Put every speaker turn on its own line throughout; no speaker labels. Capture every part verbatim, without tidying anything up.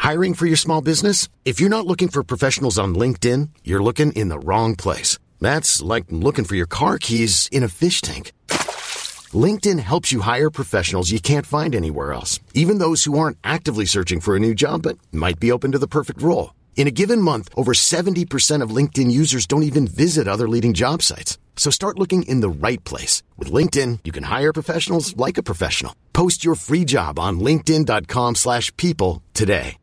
Hiring for your small business? If you're not looking for professionals on LinkedIn, you're looking in the wrong place. That's like looking for your car keys in a fish tank. LinkedIn helps you hire professionals you can't find anywhere else, even those who aren't actively searching for a new job but might be open to the perfect role. In a given month, over seventy percent of LinkedIn users don't even visit other leading job sites. So start looking in the right place. With LinkedIn, you can hire professionals like a professional. Post your free job on linkedin.com slash people today.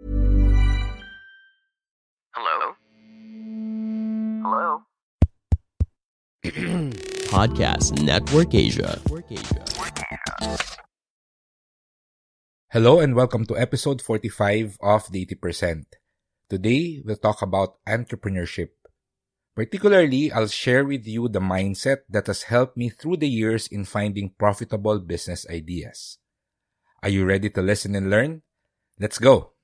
Hello? Hello?
Podcast Network Asia.
Hello and welcome to episode forty-five of the eighty percent. Today, we'll talk about entrepreneurship. Particularly, I'll share with you the mindset that has helped me through the years in finding profitable business ideas. Are you ready to listen and learn? Let's go!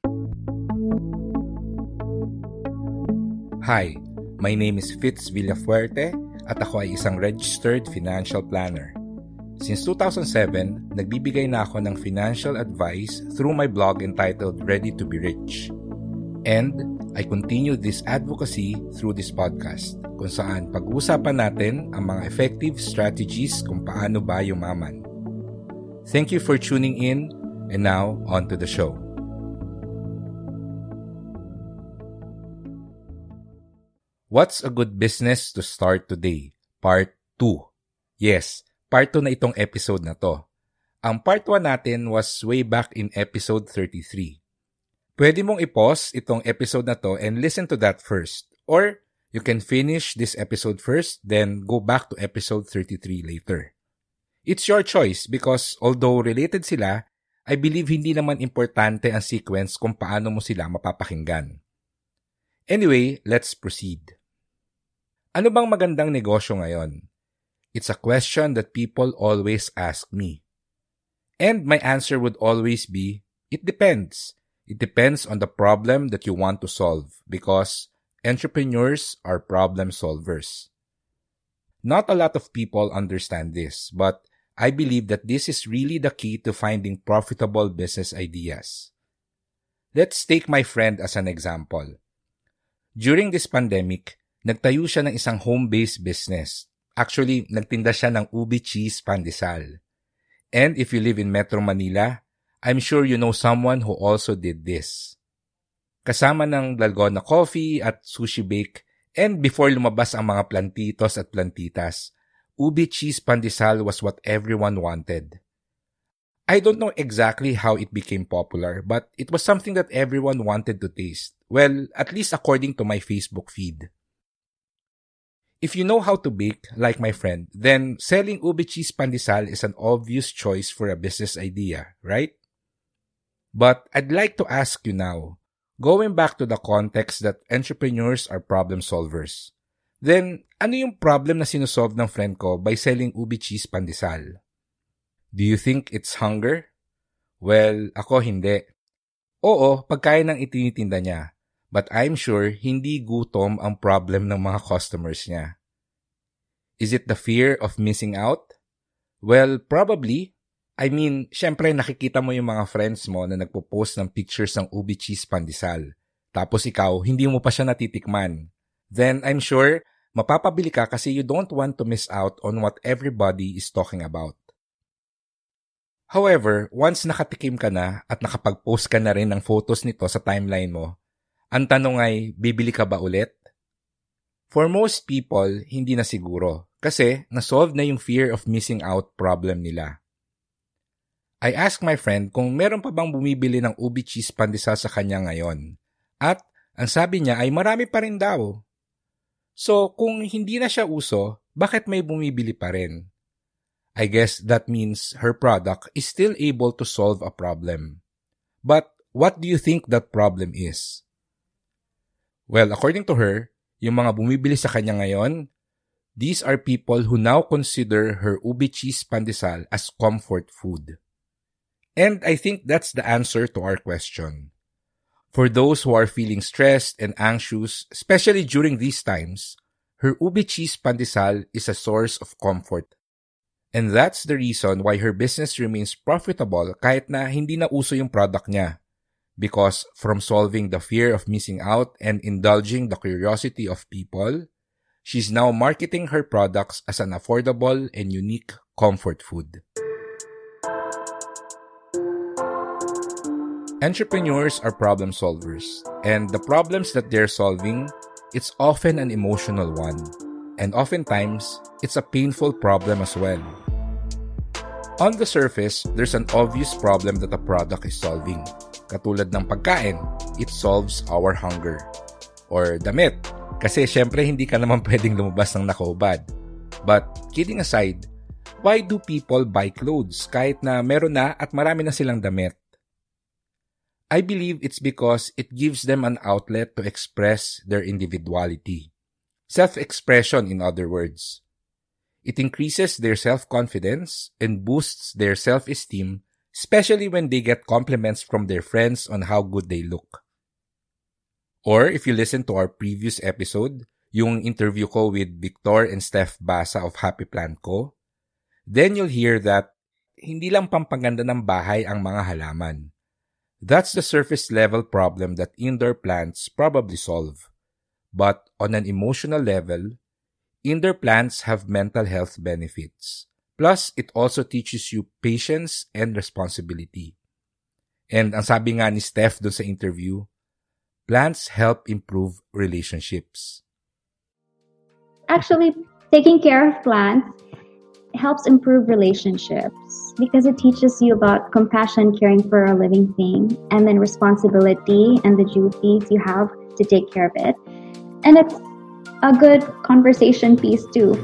Hi, my name is Fitz Villafuerte at ako ay isang registered financial planner. Since two thousand seven, nagbibigay na ako ng financial advice through my blog entitled Ready to be Rich. And I continue this advocacy through this podcast kung saan pag-uusapan natin ang mga effective strategies kung paano ba yumaman. Thank you for tuning in and now on to the show. What's a good business to start today? Part two. Yes, part two na itong episode na to. Ang part one natin was way back in episode thirty-three. Pwede mong i-pause itong episode na to and listen to that first. Or you can finish this episode first, then go back to episode thirty-three later. It's your choice because although related sila, I believe hindi naman importante ang sequence kung paano mo sila mapapakinggan. Anyway, let's proceed. Ano bang magandang negosyo ngayon? It's a question that people always ask me. And my answer would always be, it depends. It depends on the problem that you want to solve because entrepreneurs are problem solvers. Not a lot of people understand this, but I believe that this is really the key to finding profitable business ideas. Let's take my friend as an example. During this pandemic, nagtayo siya ng isang home-based business. Actually, nagtinda siya ng ubi cheese pandesal. And if you live in Metro Manila, I'm sure you know someone who also did this. Kasama ng dalgona coffee at sushi bake, and before lumabas ang mga plantitos at plantitas, ubi cheese pandesal was what everyone wanted. I don't know exactly how it became popular, but it was something that everyone wanted to taste. Well, at least according to my Facebook feed. If you know how to bake, like my friend, then selling ubi cheese pandesal is an obvious choice for a business idea, right? But I'd like to ask you now, going back to the context that entrepreneurs are problem solvers, then ano yung problem na sinusolve ng friend ko by selling ubi cheese pandesal? Do you think it's hunger? Well, ako hindi. Oo, pagkain ang itinitinda niya. But I'm sure hindi gutom ang problem ng mga customers niya. Is it the fear of missing out? Well, probably. I mean, syempre nakikita mo yung mga friends mo na nagpo-post ng pictures ng ubi cheese pandesal. Tapos ikaw, hindi mo pa siya natitikman. Then I'm sure, mapapabili ka kasi you don't want to miss out on what everybody is talking about. However, once nakatikim ka na at nakapag-post ka na rin ng photos nito sa timeline mo, ang tanong ay, bibili ka ba ulit? For most people, hindi na siguro kasi nasolve na yung fear of missing out problem nila. I asked my friend kung meron pa bang bumibili ng ubi cheese pandesal sa kanya ngayon. At ang sabi niya ay marami pa rin daw. So kung hindi na siya uso, bakit may bumibili pa rin? I guess that means her product is still able to solve a problem. But what do you think that problem is? Well, according to her, yung mga bumibili sa kanya ngayon, these are people who now consider her ubi cheese pandesal as comfort food. And I think that's the answer to our question. For those who are feeling stressed and anxious, especially during these times, her ubi cheese pandesal is a source of comfort. And that's the reason why her business remains profitable kahit na hindi na uso yung product niya. Because from solving the fear of missing out and indulging the curiosity of people, she's now marketing her products as an affordable and unique comfort food. Entrepreneurs are problem solvers, and the problems that they're solving, it's often an emotional one, and oftentimes, it's a painful problem as well. On the surface, there's an obvious problem that the product is solving. Katulad ng pagkain, it solves our hunger. Or damit, kasi syempre hindi ka naman pwedeng lumabas ng nakaubad. But kidding aside, why do people buy clothes kahit na meron na at marami na silang damit? I believe it's because it gives them an outlet to express their individuality. Self-expression, in other words. It increases their self-confidence and boosts their self-esteem, especially when they get compliments from their friends on how good they look. Or if you listen to our previous episode, yung interview ko with Victor and Steph Basa of Happy Plant Co., then you'll hear that hindi lang pampaganda ng bahay ang mga halaman. That's the surface-level problem that indoor plants probably solve. But on an emotional level, indoor plants have mental health benefits. Plus, it also teaches you patience and responsibility. And ang sabi nga ni Steph dun sa interview, plants help improve relationships.
Actually, taking care of plants helps improve relationships because it teaches you about compassion, caring for a living thing, and then responsibility and the duties you have to take care of it. And it's a good conversation piece too.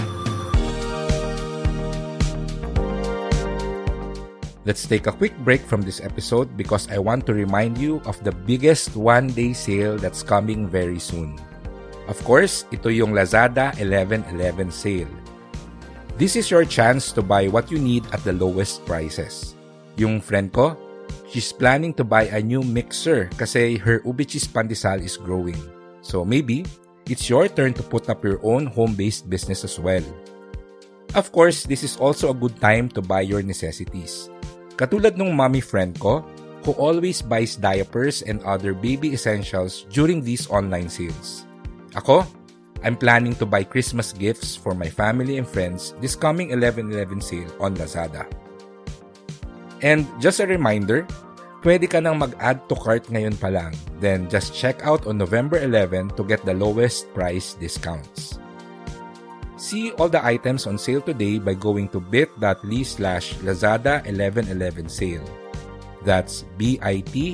Let's take a quick break from this episode because I want to remind you of the biggest one-day sale that's coming very soon. Of course, ito yung Lazada eleven eleven sale. This is your chance to buy what you need at the lowest prices. Yung friend ko, she's planning to buy a new mixer kasi her ube cheese pandesal is growing. So maybe, it's your turn to put up your own home-based business as well. Of course, this is also a good time to buy your necessities. Katulad nung mommy friend ko, who always buys diapers and other baby essentials during these online sales. Ako, I'm planning to buy Christmas gifts for my family and friends this coming eleven eleven sale on Lazada. And just a reminder, pwede ka nang mag-add to cart ngayon pa lang. Then just check out on November eleventh to get the lowest price discounts. See all the items on sale today by going to bit.ly slash Lazada eleven eleven sale. That's bit.ly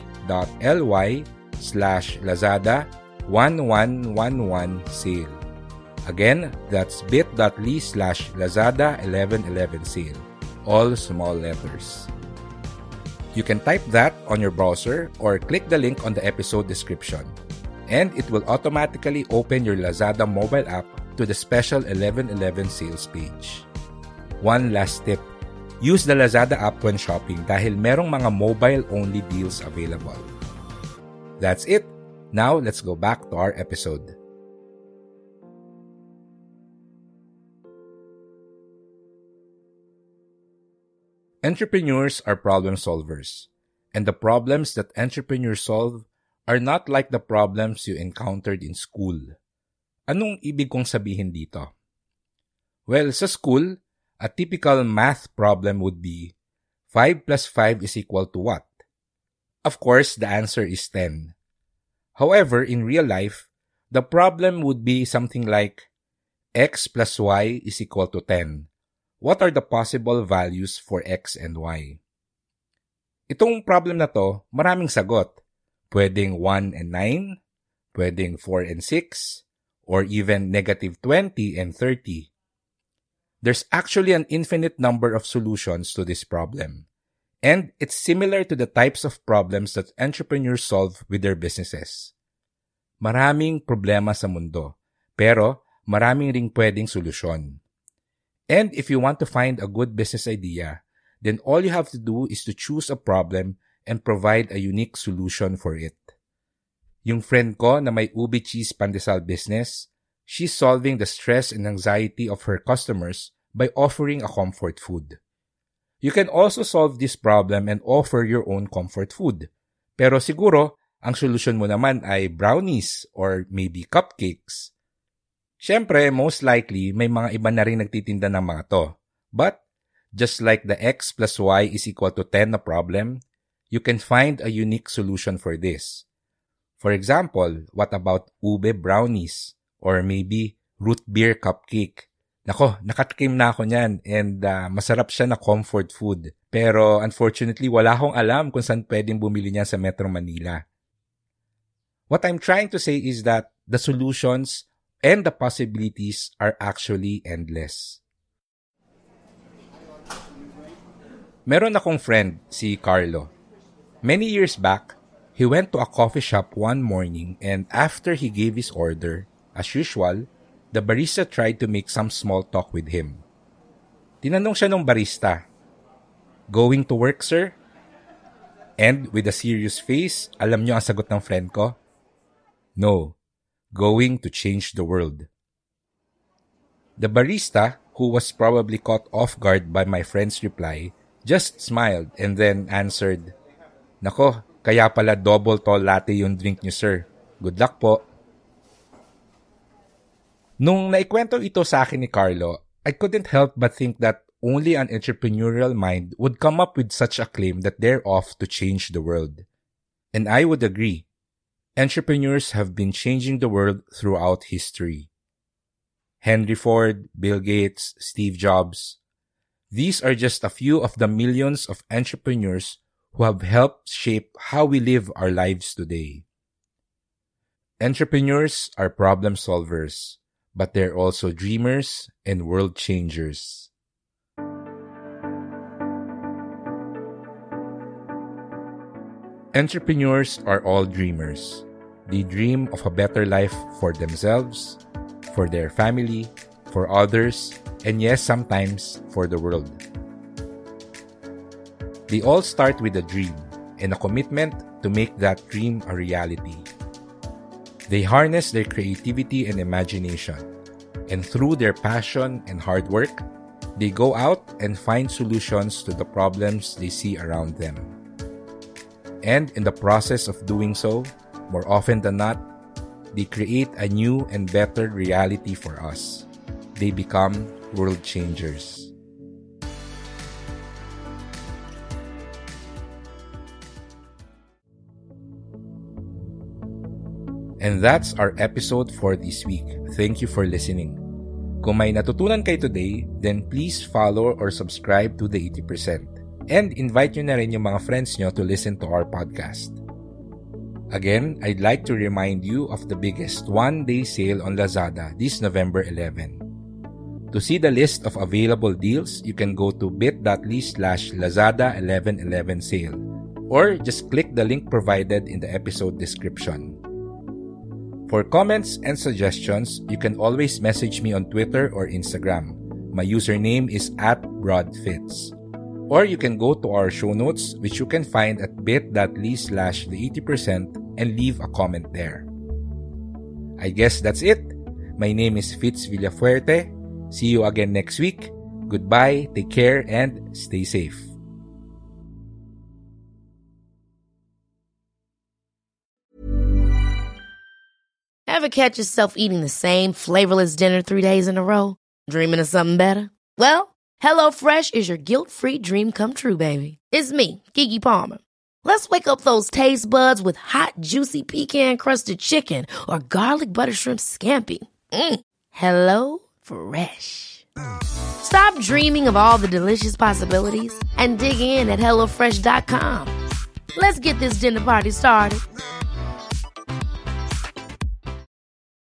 slash Lazada eleven eleven sale. Again, that's bit.ly slash Lazada eleven eleven sale. All small letters. You can type that on your browser or click the link on the episode description. And it will automatically open your Lazada mobile app to the special eleven eleven sales page. One last tip. Use the Lazada app when shopping dahil merong mga mobile-only deals available. That's it. Now, let's go back to our episode. Entrepreneurs are problem solvers, and the problems that entrepreneurs solve are not like the problems you encountered in school. Anong ibig kong sabihin dito? Well, sa school, a typical math problem would be five plus five is equal to what? Of course, the answer is ten. However, in real life, the problem would be something like x plus y is equal to ten. What are the possible values for x and y? Itong problem na to, maraming sagot. Pwedeng one and nine, pwedeng four and six, or even negative twenty and thirty. There's actually an infinite number of solutions to this problem. And it's similar to the types of problems that entrepreneurs solve with their businesses. Maraming problema sa mundo, pero maraming ring pwedeng solusyon. And if you want to find a good business idea, then all you have to do is to choose a problem and provide a unique solution for it. Yung friend ko na may ube cheese pandesal business, she's solving the stress and anxiety of her customers by offering a comfort food. You can also solve this problem and offer your own comfort food. Pero siguro, ang solusyon mo naman ay brownies or maybe cupcakes. Siyempre, most likely, may mga iba na rin nagtitinda ng mga to. But, just like the x plus y is equal to ten na problem, you can find a unique solution for this. For example, what about ube brownies? Or maybe root beer cupcake? Nako, nakatikim na ako niyan and uh, masarap siya na comfort food. Pero unfortunately, wala akong alam kung saan pwedeng bumili niyan sa Metro Manila. What I'm trying to say is that the solutions and the possibilities are actually endless. Meron akong friend, si Carlo. Many years back, he went to a coffee shop one morning and after he gave his order, as usual, the barista tried to make some small talk with him. Tinanong siya ng barista, "Going to work, sir?" And with a serious face, alam niyo ang sagot ng friend ko? "No, going to change the world." The barista, who was probably caught off guard by my friend's reply, just smiled and then answered, "Nako, kaya pala double tall latte yung drink niyo, sir. Good luck po." Nung naikwento ito sa akin ni Carlo, I couldn't help but think that only an entrepreneurial mind would come up with such a claim that they're off to change the world. And I would agree. Entrepreneurs have been changing the world throughout history. Henry Ford, Bill Gates, Steve Jobs. These are just a few of the millions of entrepreneurs who have helped shape how we live our lives today. Entrepreneurs are problem solvers, but they're also dreamers and world changers. Entrepreneurs are all dreamers. They dream of a better life for themselves, for their family, for others, and yes, sometimes for the world. They all start with a dream and a commitment to make that dream a reality. They harness their creativity and imagination, and through their passion and hard work, they go out and find solutions to the problems they see around them. And in the process of doing so, more often than not, they create a new and better reality for us. They become world changers. And that's our episode for this week. Thank you for listening. Kung may natutunan kayo today, then please follow or subscribe to the eighty percent. And invite nyo na rin yung mga friends nyo to listen to our podcast. Again, I'd like to remind you of the biggest one-day sale on Lazada this November eleventh. To see the list of available deals, you can go to bit.ly slash Lazada eleven eleven sale or just click the link provided in the episode description. For comments and suggestions, you can always message me on Twitter or Instagram. My username is at broadfits. Or you can go to our show notes, which you can find at bit.ly slash the eighty percent and leave a comment there. I guess that's it. My name is Fitz Villafuerte. See you again next week. Goodbye, take care, and stay safe.
Ever catch yourself eating the same flavorless dinner three days in a row? Dreaming of something better? Well, HelloFresh is your guilt-free dream come true, baby. It's me, Keke Palmer. Let's wake up those taste buds with hot, juicy pecan-crusted chicken or garlic butter shrimp scampi. Mm. Hello Fresh. Stop dreaming of all the delicious possibilities and dig in at hello fresh dot com. Let's get this dinner party started.